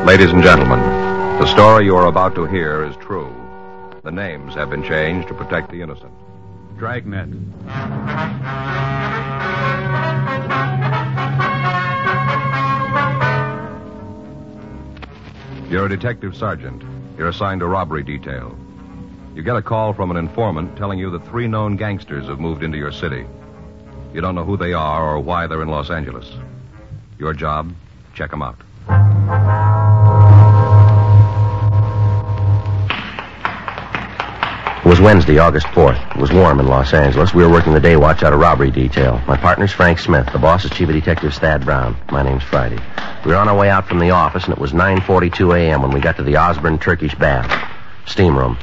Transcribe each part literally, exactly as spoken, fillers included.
Ladies and gentlemen, the story you are about to hear is true. The names have been changed to protect the innocent. Dragnet. You're a detective sergeant. You're assigned to robbery detail. You get a call from an informant telling you that three known gangsters have moved into your city. You don't know who they are or why they're in Los Angeles. Your job, check them out. It was Wednesday, August fourth. It was warm in Los Angeles. We were working the day watch out of robbery detail. My partner's Frank Smith. The boss is Chief of Detectives Thad Brown. My name's Friday. We were on our way out from the office, and it was nine forty-two a.m. when we got to the Osborne Turkish Bath. Steam room.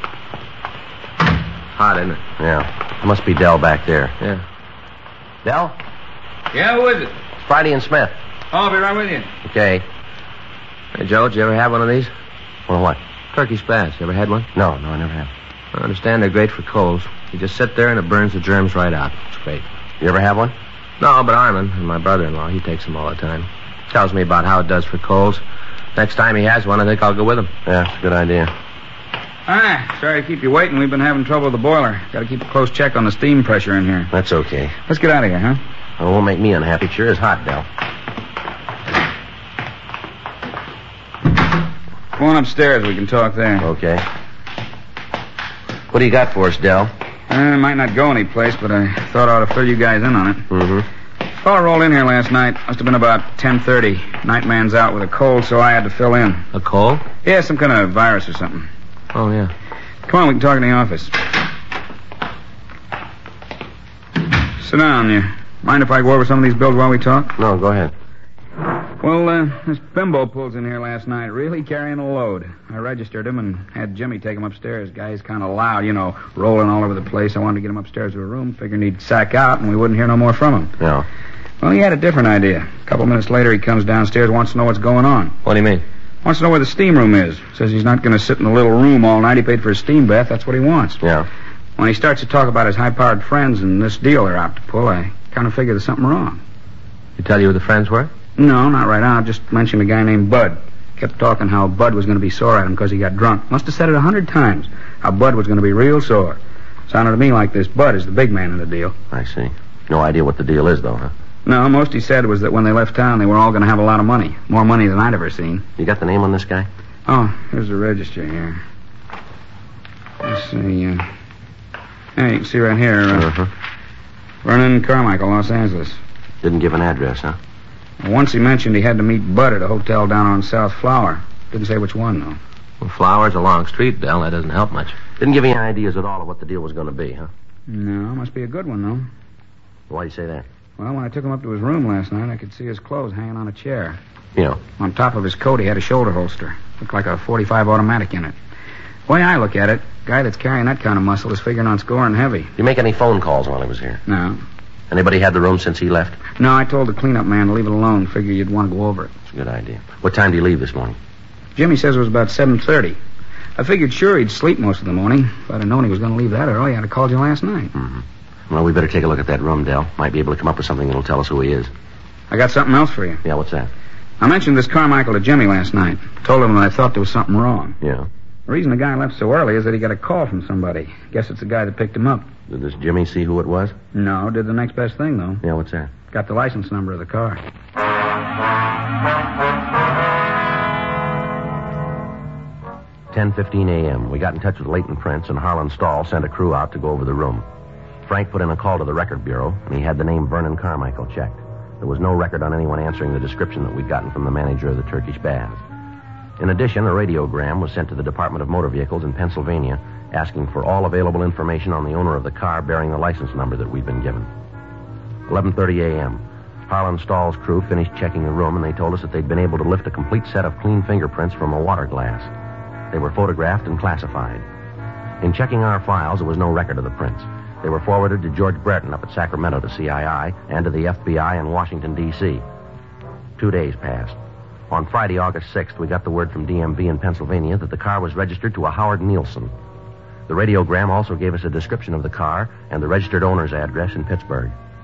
Hot, isn't it? Yeah. It must be Dell back there. Yeah. Dell? Yeah, who is it? It's Friday and Smith. Oh, I'll be right with you. Okay. Hey, Joe, did you ever have one of these? Well, what? Turkish baths. You ever had one? No, no, I never have. I understand they're great for colds. You just sit there and it burns the germs right out. It's great. You ever have one? No, but Armin, my brother-in-law, he takes them all the time. Tells me about how it does for colds. Next time he has one, I think I'll go with him. Yeah, it's a good idea. Hi, sorry to keep you waiting. We've been having trouble with the boiler. Got to keep a close check on the steam pressure in here. That's okay. Let's get out of here, huh? Well, it won't make me unhappy. It sure is hot, Dell. Go on upstairs. We can talk there. Okay. What do you got for us, Dell? I might not go anyplace, but I thought I ought to fill you guys in on it. Mm-hmm. Fellow rolled in here last night. Must have been about ten thirty. Nightman's out with a cold, so I had to fill in. A cold? Yeah, some kind of virus or something. Oh, yeah. Come on, we can talk in the office. Sit down. You mind if I go over some of these bills while we talk? No, go ahead. Well, uh, this bimbo pulls in here last night, really carrying a load. I registered him and had Jimmy take him upstairs. Guy's kind of loud, you know, rolling all over the place. I wanted to get him upstairs to a room, figuring he'd sack out and we wouldn't hear no more from him. Yeah. Well, he had a different idea. A couple minutes later, he comes downstairs, wants to know what's going on. What do you mean? Wants to know where the steam room is. Says he's not going to sit in the little room all night. He paid for a steam bath. That's what he wants. Yeah. When he starts to talk about his high-powered friends and this deal they're out to pull, I kind of figure there's something wrong. He tell you who the friends were? No, not right now. Just mentioned a guy named Bud. Kept talking how Bud was going to be sore at him because he got drunk. Must have said it a hundred times, how Bud was going to be real sore. Sounded to me like this Bud is the big man in the deal. I see. No idea what the deal is, though, huh? No, most he said was that when they left town, they were all going to have a lot of money. More money than I'd ever seen. You got the name on this guy? Oh, here's the register here. Let's see. Uh... Hey, you can see right here. Uh, uh-huh. Vernon Carmichael, Los Angeles. Didn't give an address, huh? Once he mentioned he had to meet Bud at a hotel down on South Flower. Didn't say which one, though. Well, Flower's a long street, Dell. That doesn't help much. Didn't give you any ideas at all of what the deal was going to be, huh? No, must be a good one, though. Why do you say that? Well, when I took him up to his room last night, I could see his clothes hanging on a chair. Yeah. On top of his coat, he had a shoulder holster. Looked like a forty-five automatic in it. The way I look at it, guy that's carrying that kind of muscle is figuring on scoring heavy. Did you make any phone calls while he was here? No. Anybody had the room since he left? No, I told the cleanup man to leave it alone. Figure you'd want to go over it. It's a good idea. What time did you leave this morning? Jimmy says it was about seven thirty. I figured sure he'd sleep most of the morning. If I'd have known he was going to leave that early, I'd have called you last night. Mm-hmm. Well, we better take a look at that room, Dell. Might be able to come up with something that'll tell us who he is. I got something else for you. Yeah, what's that? I mentioned this Carmichael to Jimmy last night. Told him that I thought there was something wrong. Yeah. The reason the guy left so early is that he got a call from somebody. Guess it's the guy that picked him up. Did this Jimmy see who it was? No, did the next best thing, though. Yeah, what's that? Got the license number of the car. ten fifteen a.m. We got in touch with Leighton Prince, and Harlan Stahl sent a crew out to go over the room. Frank put in a call to the record bureau, and he had the name Vernon Carmichael checked. There was no record on anyone answering the description that we'd gotten from the manager of the Turkish Baths. In addition, a radiogram was sent to the Department of Motor Vehicles in Pennsylvania asking for all available information on the owner of the car bearing the license number that we'd been given. eleven thirty a.m. Harlan Stahl's crew finished checking the room, and they told us that they'd been able to lift a complete set of clean fingerprints from a water glass. They were photographed and classified. In checking our files, there was no record of the prints. They were forwarded to George Brereton up at Sacramento to C I I and to the F B I in Washington, D C Two days passed. On Friday, August sixth, we got the word from D M V in Pennsylvania that the car was registered to a Howard Nielsen. The radiogram also gave us a description of the car and the registered owner's address in Pittsburgh.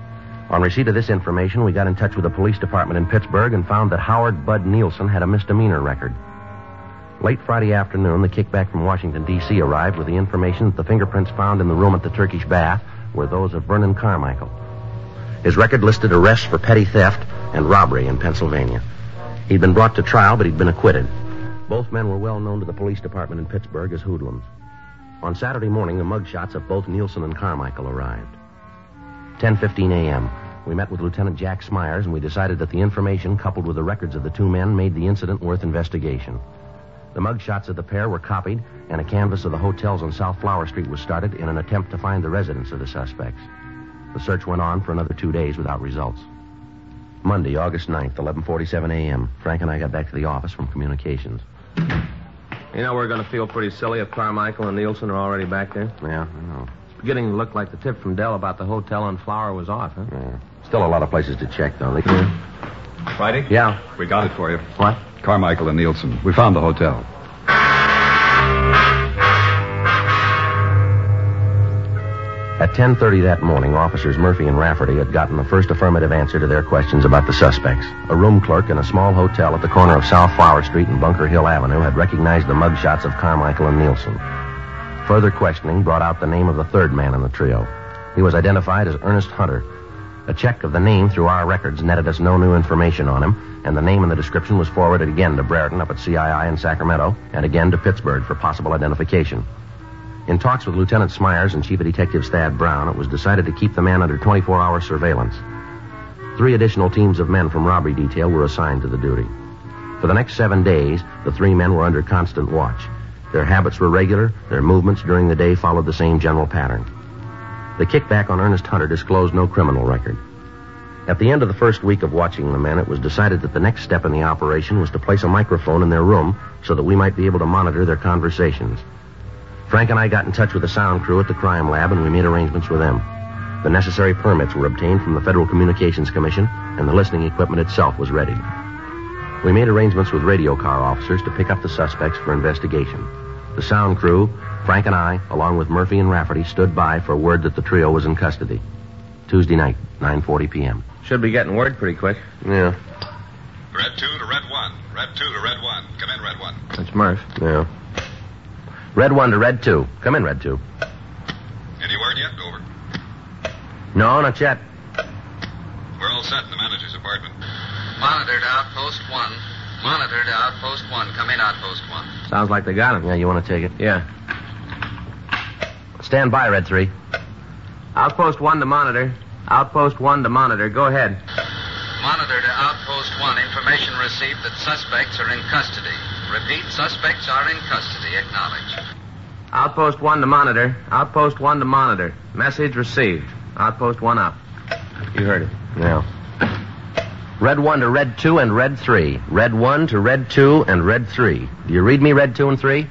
On receipt of this information, we got in touch with the police department in Pittsburgh and found that Howard Bud Nielsen had a misdemeanor record. Late Friday afternoon, the kickback from Washington, D C arrived with the information that the fingerprints found in the room at the Turkish Bath were those of Vernon Carmichael. His record listed arrests for petty theft and robbery in Pennsylvania. He'd been brought to trial, but he'd been acquitted. Both men were well known to the police department in Pittsburgh as hoodlums. On Saturday morning, the mugshots of both Nielsen and Carmichael arrived. ten fifteen a.m. We met with Lieutenant Jack Smyers, and we decided that the information, coupled with the records of the two men, made the incident worth investigation. The mugshots of the pair were copied, and a canvass of the hotels on South Flower Street was started in an attempt to find the residence of the suspects. The search went on for another two days without results. Monday, August ninth, eleven forty-seven a.m. Frank and I got back to the office from communications. You know, we're going to feel pretty silly if Carmichael and Nielsen are already back there. Yeah, I know. It's beginning to look like the tip from Dell about the hotel on Flower was off, huh? Yeah. Still a lot of places to check, though. They... Yeah. Friday? Yeah. We got it for you. What? Carmichael and Nielsen. We found the hotel. At ten thirty that morning, officers Murphy and Rafferty had gotten the first affirmative answer to their questions about the suspects. A room clerk in a small hotel at the corner of South Flower Street and Bunker Hill Avenue had recognized the mugshots of Carmichael and Nielsen. Further questioning brought out the name of the third man in the trio. He was identified as Ernest Hunter. A check of the name through our records netted us no new information on him, and the name and the description was forwarded again to Brereton up at C I I in Sacramento, and again to Pittsburgh for possible identification. In talks with Lieutenant Smyers and Chief of Detectives Thad Brown, it was decided to keep the man under twenty-four hour surveillance. Three additional teams of men from robbery detail were assigned to the duty. For the next seven days, the three men were under constant watch. Their habits were regular, their movements during the day followed the same general pattern. The kickback on Ernest Hunter disclosed no criminal record. At the end of the first week of watching the men, it was decided that the next step in the operation was to place a microphone in their room so that we might be able to monitor their conversations. Frank and I got in touch with the sound crew at the crime lab, and we made arrangements with them. The necessary permits were obtained from the Federal Communications Commission, and the listening equipment itself was ready. We made arrangements with radio car officers to pick up the suspects for investigation. The sound crew, Frank and I, along with Murphy and Rafferty, stood by for word that the trio was in custody. Tuesday night, nine forty p.m. Should be getting word pretty quick. Yeah. Red two to red one. Red two to red one. Come in, red one. That's Murph. Yeah. Red one to red two. Come in, red two. Any word yet? Over. No, not yet. We're all set in the manager's apartment. Monitor to outpost one. Monitor to outpost one. Come in, outpost one. Sounds like they got him. Yeah, you want to take it? Yeah. Stand by, red three. Outpost one to monitor. Outpost one to monitor. Go ahead. Monitor to outpost one. Information received that suspects are in custody. Repeat, suspects are in custody. Acknowledge. Outpost one to monitor. Outpost one to monitor. Message received. Outpost one up. You heard it. Yeah. Red one to red two and red three. Red one to red two and red three. Do you read me, red two and three?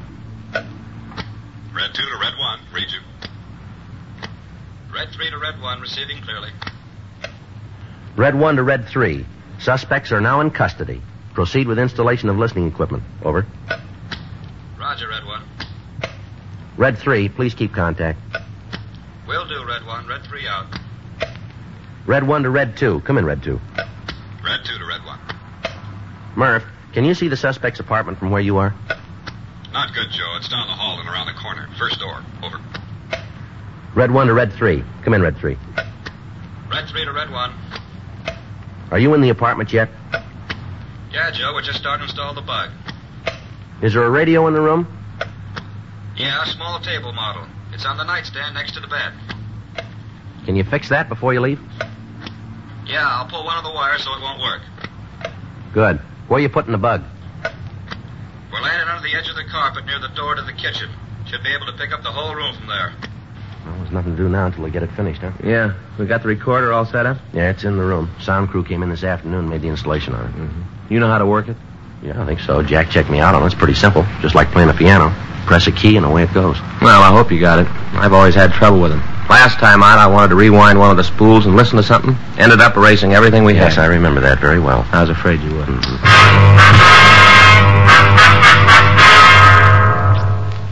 Red two to red one. Read you. Red three to red one. Receiving clearly. Red one to red three. Suspects are now in custody. Proceed with installation of listening equipment. Over. Roger, red one. Red three, please keep contact. Will do, red one. Red three out. Red one to red two. Come in, red two. Red two to red one. Murph, can you see the suspect's apartment from where you are? Not good, Joe. It's down the hall and around the corner. First door. Over. Red one to red three. Come in, red three. Red three to red one. Are you in the apartment yet? Yeah, Joe. We're just starting to install the bug. Is there a radio in the room? Yeah, a small table model. It's on the nightstand next to the bed. Can you fix that before you leave? Yeah, I'll pull one of the wires so it won't work. Good. Where are you putting the bug? We're laying it under the edge of the carpet near the door to the kitchen. Should be able to pick up the whole room from there. Well, there's nothing to do now until we get it finished, huh? Yeah. We got the recorder all set up? Yeah, it's in the room. Sound crew came in this afternoon and made the installation on it. Mm-hmm. You know how to work it? Yeah, I think so. Jack checked me out on it. It's pretty simple. Just like playing a piano. Press a key and away it goes. Well, I hope you got it. I've always had trouble with them. Last time out, I wanted to rewind one of the spools and listen to something. Ended up erasing everything we had. Yes, I remember that very well. I was afraid you would. Mm-hmm.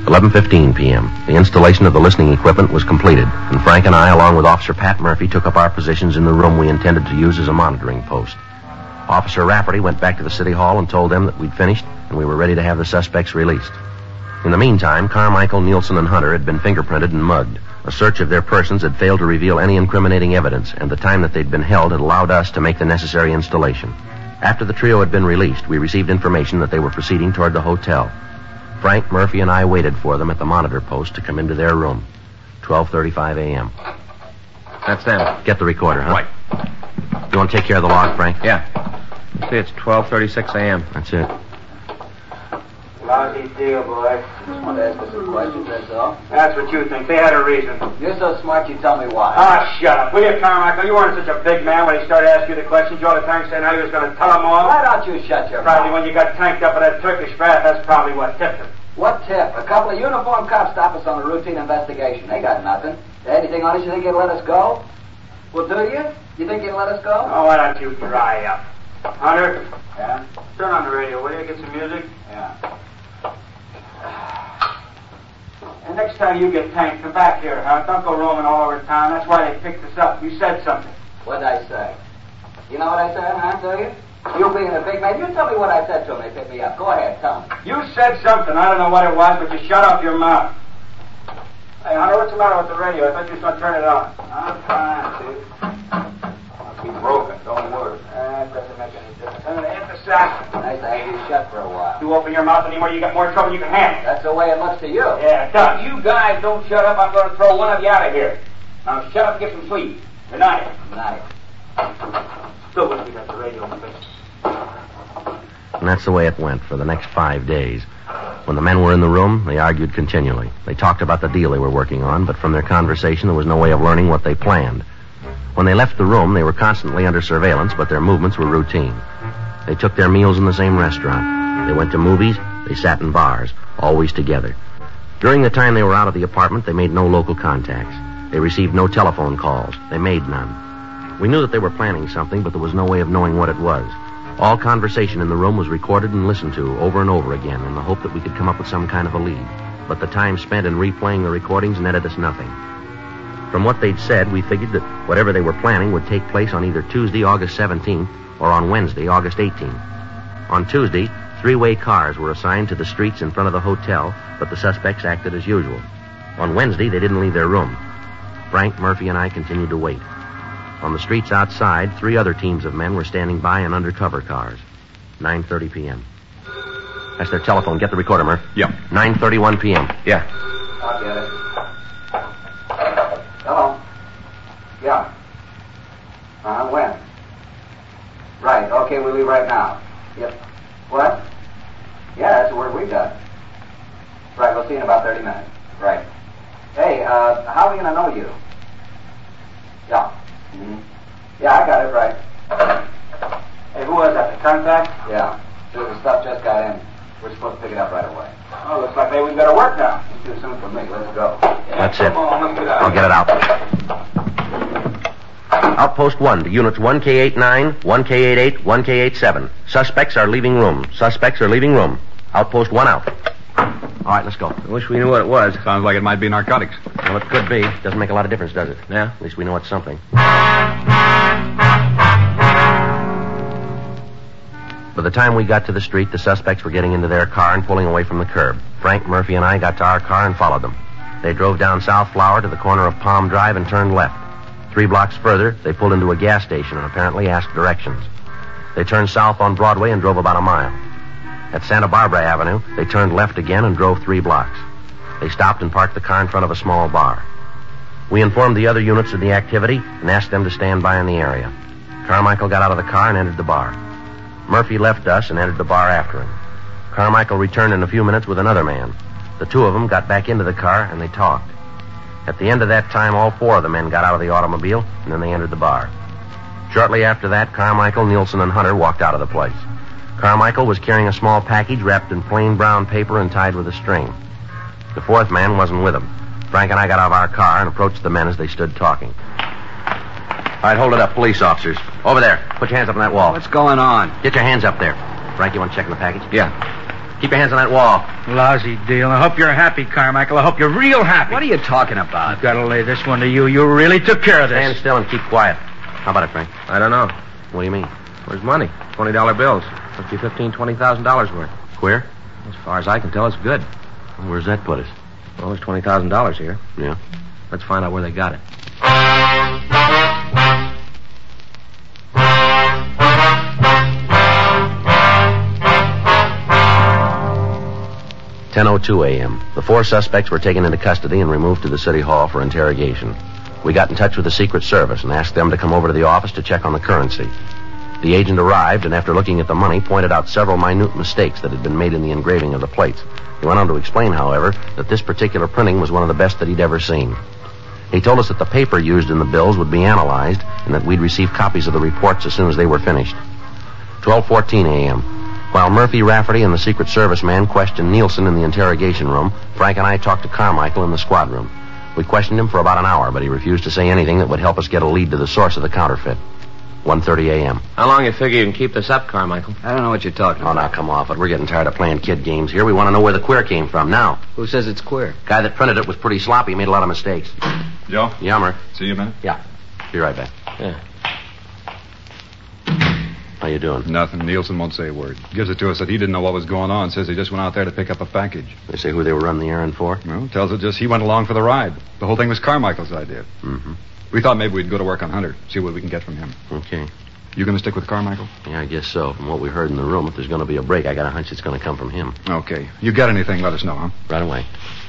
eleven fifteen p.m. The installation of the listening equipment was completed, and Frank and I, along with Officer Pat Murphy, took up our positions in the room we intended to use as a monitoring post. Officer Rafferty went back to the city hall and told them that we'd finished and we were ready to have the suspects released. In the meantime, Carmichael, Nielsen, and Hunter had been fingerprinted and mugged. A search of their persons had failed to reveal any incriminating evidence, and the time that they'd been held had allowed us to make the necessary installation. After the trio had been released, we received information that they were proceeding toward the hotel. Frank, Murphy, and I waited for them at the monitor post to come into their room. twelve thirty-five a.m. That's them. Get the recorder, huh? Right. You want to take care of the log, Frank? Yeah. See, it's twelve thirty-six a.m. That's it. Lousy deal, boy. Just want to ask us some questions, that's all. That's what you think. They had a reason. You're so smart, you tell me why. Ah, shut up. Will you, Carmichael? You weren't such a big man when he started asking you the questions. You all the time saying how he was going to tell them all. Why don't you shut your Probably mouth? when you got tanked up in that Turkish bath, that's probably what tipped him. What tip? A couple of uniformed cops stop us on a routine investigation. They got nothing. Anything on us you think you'd let us go? Well, do you? You think you'd let us go? Oh, why don't you dry up? Hunter? Yeah? Turn on the radio, will you? Get some music? Yeah. And next time you get tanked, come back here, huh? Don't go roaming all over town. That's why they picked us up. You said something. What'd I say? You know what I said, huh? Do you? You being a big man, you tell me what I said to them. They picked me up. Go ahead, tell me. You said something. I don't know what it was, but you shut up your mouth. Hey, Hunter, what's the matter with the radio? I thought you was going to turn it on. I'm trying to. Must be broken. Don't worry. That doesn't make any difference. I'm going to hit the sack. Nice to have you shut for a while. You open your mouth anymore, you got more trouble than you can handle. That's the way it looks to you. Yeah, it does. You guys don't shut up, I'm going to throw one of you out of here. Now shut up and get some sleep. Good night. Good night. Still wish we got the radio in the face. And that's the way it went for the next five days. When the men were in the room, they argued continually. They talked about the deal they were working on, but from their conversation, there was no way of learning what they planned. When they left the room, they were constantly under surveillance, but their movements were routine. They took their meals in the same restaurant. They went to movies. They sat in bars, always together. During the time they were out of the apartment, they made no local contacts. They received no telephone calls. They made none. We knew that they were planning something, but there was no way of knowing what it was. All conversation in the room was recorded and listened to over and over again in the hope that we could come up with some kind of a lead. But the time spent in replaying the recordings netted us nothing. From what they'd said, we figured that whatever they were planning would take place on either Tuesday, August seventeenth, or on Wednesday, August eighteenth. On Tuesday, three-way cars were assigned to the streets in front of the hotel, but the suspects acted as usual. On Wednesday, they didn't leave their room. Frank, Murphy, and I continued to wait. On the streets outside, three other teams of men were standing by in undercover cars. nine thirty p.m. That's their telephone. Get the recorder, Murph. Yeah. nine thirty-one p.m. Yeah. I'll get it. Hello? Yeah. Uh-huh, when? Right, okay, we'll leave right now. Yep. What? Yeah, that's the word we got. Right, we'll see you in about thirty minutes. Right. Hey, uh, how are we going to know you? Yeah. Mm-hmm. Yeah, I got it, right. Hey, who was that? The contact? Yeah. The stuff just got in. We're supposed to pick it up right away. Oh, looks like maybe we've got to work now. It's too soon for me. Let's go. That's it. Come on, let's get out. I'll get it out. Outpost one to units one K eighty-nine, one K eighty-eight, one K eighty-seven. Suspects are leaving room. Suspects are leaving room. Outpost one out. All right, let's go. I wish we knew what it was. Sounds like it might be narcotics. Well, it could be. Doesn't make a lot of difference, does it? Yeah? At least we know it's something. By the time we got to the street, the suspects were getting into their car and pulling away from the curb. Frank, Murphy, and I got to our car and followed them. They drove down South Flower to the corner of Palm Drive and turned left. Three blocks further, they pulled into a gas station and apparently asked directions. They turned south on Broadway and drove about a mile. At Santa Barbara Avenue, they turned left again and drove three blocks. They stopped and parked the car in front of a small bar. We informed the other units of the activity and asked them to stand by in the area. Carmichael got out of the car and entered the bar. Murphy left us and entered the bar after him. Carmichael returned in a few minutes with another man. The two of them got back into the car and they talked. At the end of that time, all four of the men got out of the automobile and then they entered the bar. Shortly after that, Carmichael, Nielsen, and Hunter walked out of the place. Carmichael was carrying a small package wrapped in plain brown paper and tied with a string. The fourth man wasn't with him. Frank and I got out of our car and approached the men as they stood talking. All right, hold it up, police officers. Over there. Put your hands up on that wall. What's going on? Get your hands up there. Frank, you want to check in the package? Yeah. Keep your hands on that wall. Lousy deal. I hope you're happy, Carmichael. I hope you're real happy. What are you talking about? I've got to lay this one to you. You really took care of this. Stand still and keep quiet. How about it, Frank? I don't know. What do you mean? Where's money? twenty dollar bills. Must be fifteen, twenty thousand dollars worth. Queer? As far as I can tell, it's good. Where's that put us? Well, there's twenty thousand dollars here. Yeah. Let's find out where they got it. ten oh two a.m. The four suspects were taken into custody and removed to the city hall for interrogation. We got in touch with the Secret Service and asked them to come over to the office to check on the currency. The agent arrived and after looking at the money pointed out several minute mistakes that had been made in the engraving of the plates. He went on to explain, however, that this particular printing was one of the best that he'd ever seen. He told us that the paper used in the bills would be analyzed and that we'd receive copies of the reports as soon as they were finished. twelve fourteen a.m. While Murphy, Rafferty, and the Secret Service man questioned Nielsen in the interrogation room, Frank and I talked to Carmichael in the squad room. We questioned him for about an hour, but he refused to say anything that would help us get a lead to the source of the counterfeit. one thirty a.m. How long you figure you can keep this up, Carmichael? I don't know what you're talking Oh, about. now, come off it. We're getting tired of playing kid games here. We want to know where the queer came from now. Who says it's queer? Guy that printed it was pretty sloppy, made a lot of mistakes. Joe? Yummer. See you a minute? Yeah. Be right back. Yeah. How you doing? Nothing. Nielsen won't say a word. Gives it to us that he didn't know what was going on. Says he just went out there to pick up a package. They say who they were running the errand for? Well, tells us just he went along for the ride. The whole thing was Carmichael's idea. Mm-hmm. We thought maybe we'd go to work on Hunter, see what we can get from him. Okay. You going to stick with Carmichael? Yeah, I guess so. From what we heard in the room, if there's going to be a break, I got a hunch it's going to come from him. Okay. You got anything, let us know, huh? Right away.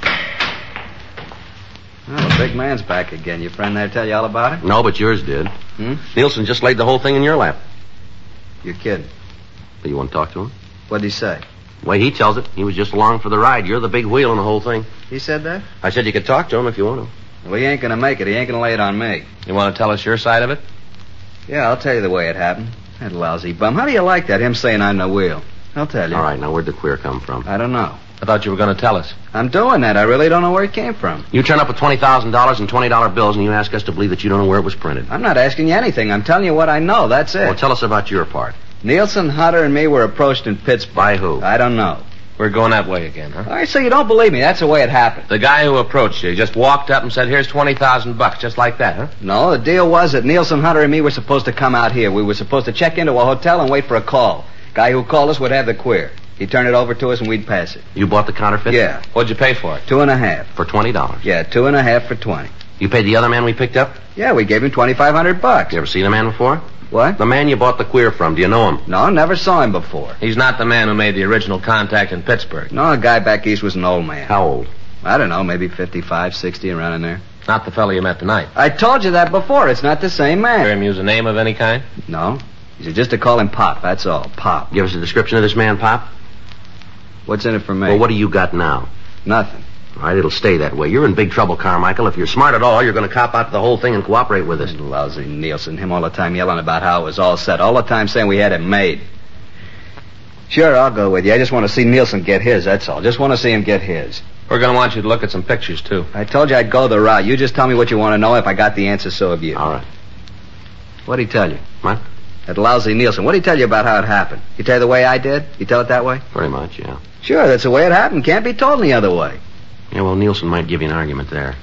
Well, the big man's back again. Your friend there tell you all about it? No, but yours did. Hmm? Nielsen just laid the whole thing in your lap. You're kidding. Do you want to talk to him? What'd he say? The way he tells it, he was just along for the ride. You're the big wheel in the whole thing. He said that? I said you could talk to him if you want to. Well, he ain't gonna make it. He ain't gonna lay it on me. You want to tell us your side of it? Yeah, I'll tell you the way it happened. That lousy bum. How do you like that, him saying I'm the wheel? I'll tell you. All right, now where'd the queer come from? I don't know. I thought you were going to tell us. I'm doing that. I really don't know where it came from. You turn up with twenty thousand dollars in twenty dollar bills and you ask us to believe that you don't know where it was printed. I'm not asking you anything. I'm telling you what I know. That's it. Well, tell us about your part. Nielsen, Hunter, and me were approached in Pittsburgh. By who? I don't know. We're going that way again, huh? All right, so you don't believe me. That's the way it happened. The guy who approached you just walked up and said, here's twenty thousand bucks, just like that, huh? No, the deal was that Nielsen, Hunter, and me were supposed to come out here. We were supposed to check into a hotel and wait for a call. Guy who called us would have the queer. He'd turn it over to us and we'd pass it. You bought the counterfeit? Yeah. What'd you pay for it? Two and a half. For twenty dollars? Yeah, two and a half for twenty. You paid the other man we picked up? Yeah, we gave him twenty-five hundred bucks. You ever seen the man before? What? The man you bought the queer from. Do you know him? No, never saw him before. He's not the man who made the original contact in Pittsburgh. No, the guy back east was an old man. How old? I don't know, maybe fifty-five, sixty, around in there. Not the fellow you met tonight. I told you that before. It's not the same man. Hear him use a name of any kind? No. He said just to call him Pop, that's all. Pop. Give us a description of this man, Pop. What's in it for me? Well, what do you got now? Nothing. All right, it'll stay that way. You're in big trouble, Carmichael. If you're smart at all, you're going to cop out to the whole thing and cooperate with us. Lousy Nielsen. Him all the time yelling about how it was all set. All the time saying we had it made. Sure, I'll go with you. I just want to see Nielsen get his, that's all. Just want to see him get his. We're going to want you to look at some pictures, too. I told you I'd go the route. You just tell me what you want to know. If I got the answer, so have you. All right. What'd he tell you? What? That lousy Nielsen. What'd he tell you about how it happened? He tell you the way I did? He tell it that way? Very much, yeah. Sure, that's the way it happened. Can't be told any other way. Yeah, well, Nielsen might give you an argument there.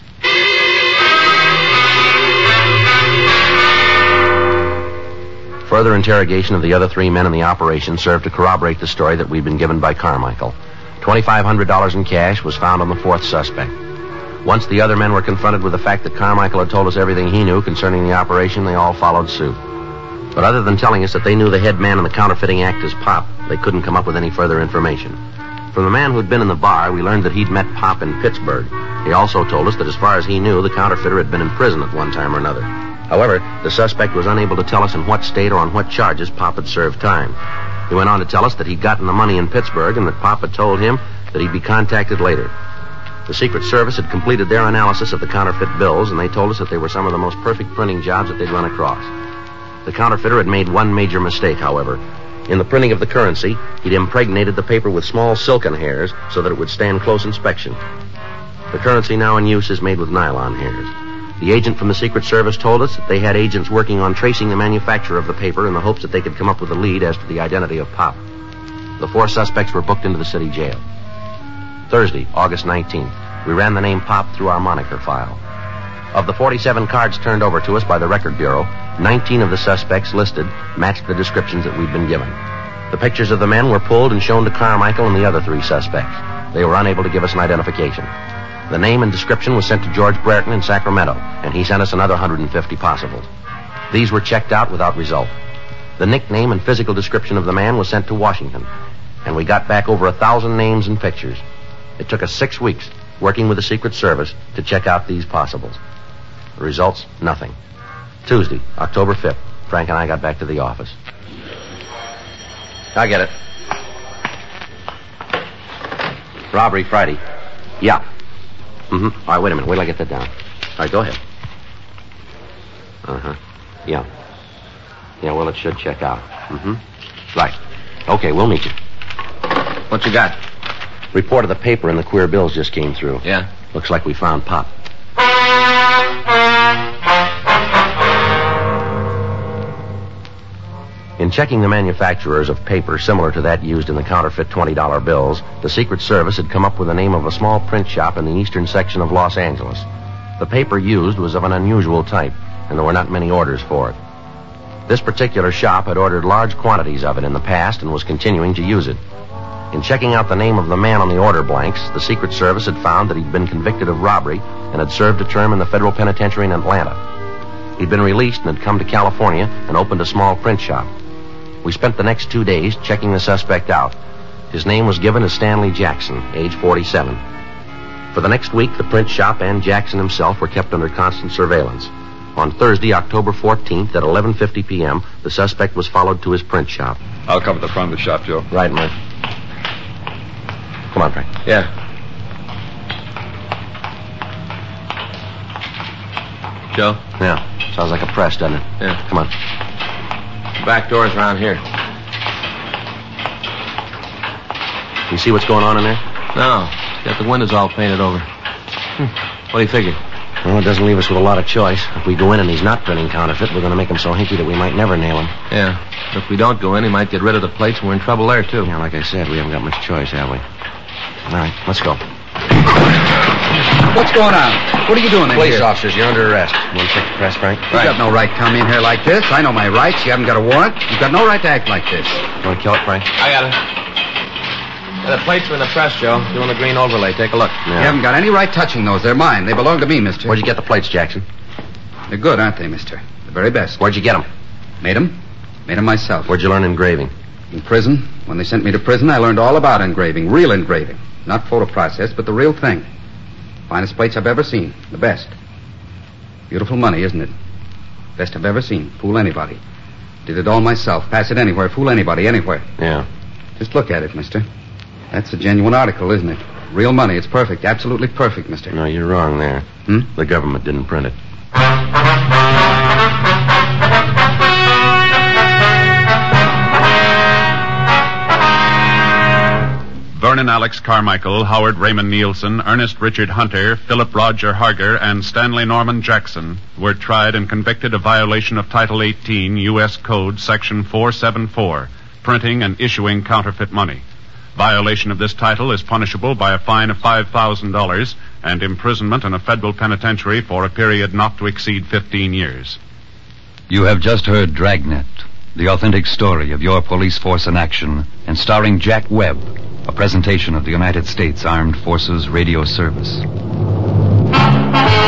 Further interrogation of the other three men in the operation served to corroborate the story that we'd been given by Carmichael. twenty-five hundred dollars in cash was found on the fourth suspect. Once the other men were confronted with the fact that Carmichael had told us everything he knew concerning the operation, they all followed suit. But other than telling us that they knew the head man in the counterfeiting act as Pop, they couldn't come up with any further information. From the man who'd been in the bar, we learned that he'd met Pop in Pittsburgh. He also told us that as far as he knew, the counterfeiter had been in prison at one time or another. However, the suspect was unable to tell us in what state or on what charges Pop had served time. He went on to tell us that he'd gotten the money in Pittsburgh and that Pop had told him that he'd be contacted later. The Secret Service had completed their analysis of the counterfeit bills, and they told us that they were some of the most perfect printing jobs that they'd run across. The counterfeiter had made one major mistake, however. In the printing of the currency, he'd impregnated the paper with small silken hairs so that it would stand close inspection. The currency now in use is made with nylon hairs. The agent from the Secret Service told us that they had agents working on tracing the manufacturer of the paper in the hopes that they could come up with a lead as to the identity of Pop. the four suspects were booked into the city jail. Thursday, August nineteenth, we ran the name Pop through our moniker file. Of the forty-seven cards turned over to us by the Record Bureau, nineteen of the suspects listed matched the descriptions that we'd been given. The pictures of the men were pulled and shown to Carmichael and the other three suspects. They were unable to give us an identification. The name and description was sent to George Brereton in Sacramento, and he sent us another one hundred fifty possibles. These were checked out without result. The nickname and physical description of the man was sent to Washington, and we got back over a thousand names and pictures. It took us six weeks, working with the Secret Service, to check out these possibles. The results, nothing. Tuesday, October fifth, Frank and I got back to the office. I get it. Robbery Friday. Yeah. Mm-hmm. All right, wait a minute. Wait till I get that down. All right, go ahead. Uh-huh. Yeah. Yeah, well, it should check out. Mm-hmm. Right. Okay, we'll meet you. What you got? Report of the paper and the queer bills just came through. Yeah? Looks like we found Pop. In checking the manufacturers of paper similar to that used in the counterfeit twenty dollar bills, the Secret Service had come up with the name of a small print shop in the eastern section of Los Angeles. The paper used was of an unusual type, and there were not many orders for it. This particular shop had ordered large quantities of it in the past and was continuing to use it. In checking out the name of the man on the order blanks, the Secret Service had found that he'd been convicted of robbery and had served a term in the federal penitentiary in Atlanta. He'd been released and had come to California and opened a small print shop. We spent the next two days checking the suspect out. His name was given as Stanley Jackson, age forty-seven. For the next week, the print shop and Jackson himself were kept under constant surveillance. On Thursday, October fourteenth, at eleven fifty p.m., the suspect was followed to his print shop. I'll cover the front of the shop, Joe. Right, Mike. Come on, Frank. Yeah. Joe? Yeah. Sounds like a press, doesn't it? Yeah. Come on. Back door's around here. You see what's going on in there? No. Got the windows all painted over. Hmm. What do you figure? Well, it doesn't leave us with a lot of choice. If we go in and he's not printing counterfeit, we're going to make him so hinky that we might never nail him. Yeah. If we don't go in, he might get rid of the plates, and we're in trouble there, too. Yeah, like I said, we haven't got much choice, have we? All right, let's go. What's going on? What are you doing in Police here? officers, you're under arrest. Want to check the press, Frank? You got no right to come in here like this. I know my rights. You haven't got a warrant. You've got no right to act like this. You want to kill it, Frank? I got it. Yeah, the plates are in the press, Joe. Doing the green overlay. Take a look. Yeah. You haven't got any right touching those. They're mine. They belong to me, mister. Where'd you get the plates, Jackson? They're good, aren't they, mister? The very best. Where'd you get them? Made them. Made them myself. Where'd you learn engraving? In prison. When they sent me to prison, I learned all about engraving. Real engraving. Not photo process, but the real thing. Finest plates I've ever seen. The best. Beautiful money, isn't it? Best I've ever seen. Fool anybody. Did it all myself. Pass it anywhere. Fool anybody, anywhere. Yeah. Just look at it, mister. That's a genuine article, isn't it? Real money. It's perfect. Absolutely perfect, mister. No, you're wrong there. Hmm? The government didn't print it. Vernon Alex Carmichael, Howard Raymond Nielsen, Ernest Richard Hunter, Philip Roger Harger, and Stanley Norman Jackson were tried and convicted of violation of Title eighteen, U S Code, Section four seventy-four, printing and issuing counterfeit money. Violation of this title is punishable by a fine of five thousand dollars and imprisonment in a federal penitentiary for a period not to exceed fifteen years. You have just heard Dragnet, the authentic story of your police force in action, and starring Jack Webb, a presentation of the United States Armed Forces Radio Service.